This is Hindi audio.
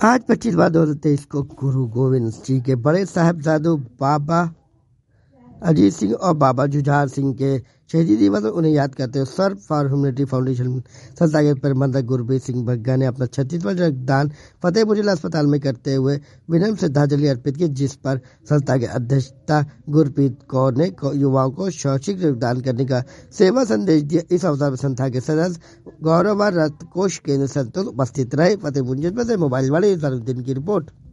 आज 25/2/23 को गुरु गोविंद जी के बड़े साहिबजादों बाबा अजीत सिंह और बाबा जुझार सिंह के शहीदी दिवस में उन्हें याद करते हुए सर्व फॉर ह्यूमैनिटी फाउंडेशन संस्था के प्रबंधक गुरप्रीत सिंह बग्गा ने अपना 36वां रक्तदान फतेहपुर जिला अस्पताल में करते हुए विनम्र श्रद्धांजलि अर्पित की, जिस पर संस्था के अध्यक्षता गुरप्रीत कौर ने युवाओं को शैक्षिक रक्तदान करने का सेवा संदेश दिया। इस अवसर पर संस्था के सदस्य गौरव रक्त कोष केंद्र संतोष उपस्थित रहे। फतेहपुर जिले से मोबाइल वाले की रिपोर्ट।